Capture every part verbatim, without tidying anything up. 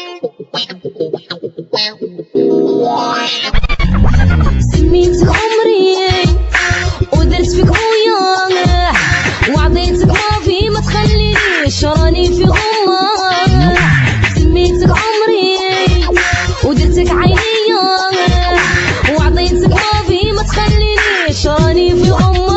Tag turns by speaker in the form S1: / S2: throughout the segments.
S1: سميتك عمري ودرت فيك خويا وعطيتك مافي ما تخلينيش راني في غمة. سميتك عمري ودرتك عينيا وعطيتك مافي ما تخلينيش راني في غمة.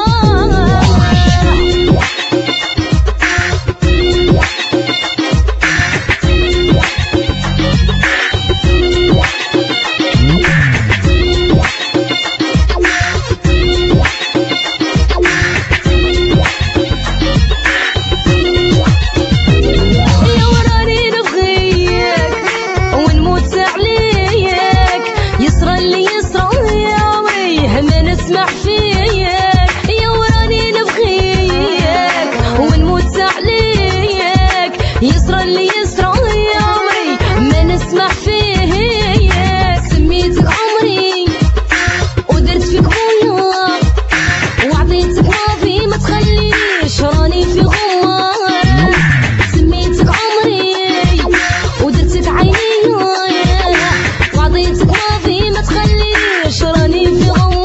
S1: نسمع فيك يا وراني نبغيك ونموت عليك يسرى اللي يسرى يا عمري ما نسمع فيك. سميتك عمري ودرت فيك غنى وعطيتك مافي ما تخلينيش راني في غمة. سميتك عمري ودرتك عينيا وعطيتك مافي ما تخلينيش راني في غمة.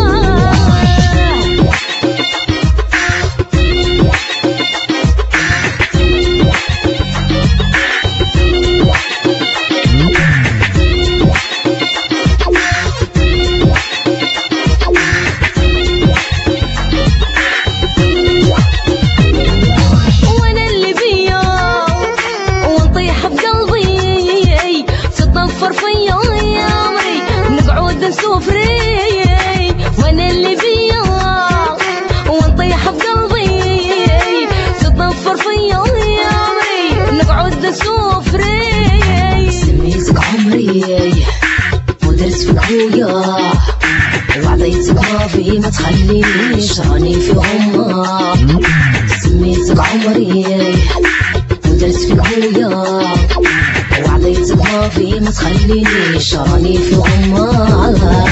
S1: سوفري وانا اللي بيا ونطيح بقلبي تطفر فيا يا عمري نقعد نسوفري. سميتك عمري ودرت فيك خويا وعطيتك مافي ما تخلينيش راني في غمة. سميتك عمري ودرت فيك خويا وعطيتك مافي ما تخلينيش راني في غمة.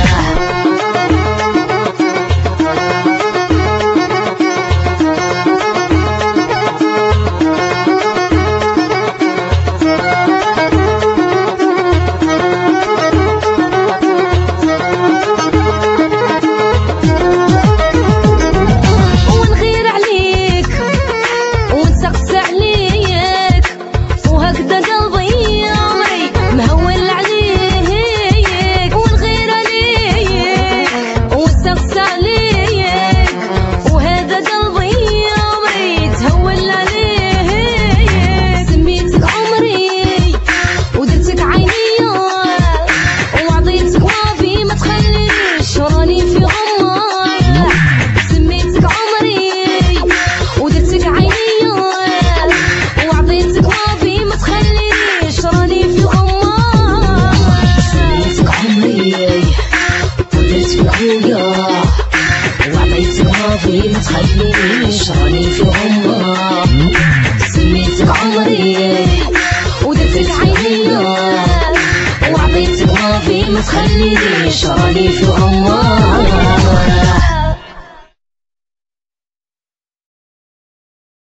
S1: ونغير عليك ونسقس عليك وهكذا قلبي مهول عليك ونغير عليك ونسقس عليك وهذا قلبي يا عمري تهول عليك. سميتك عمري ودرتك عينيا وعطيتك مافي ما تخلينيش راني في غمة. سميتك عمري ودرتك عينيا وعطيتك مافي ما تخلينيش راني في غمة. سميتك عمري ودرت فيك خويا وعطيتك مافي ما تخلينيش راني في غمة. سميتك عمري ودرتك عينيا وعطيتك مافي ما تخلينيش راني في غمة.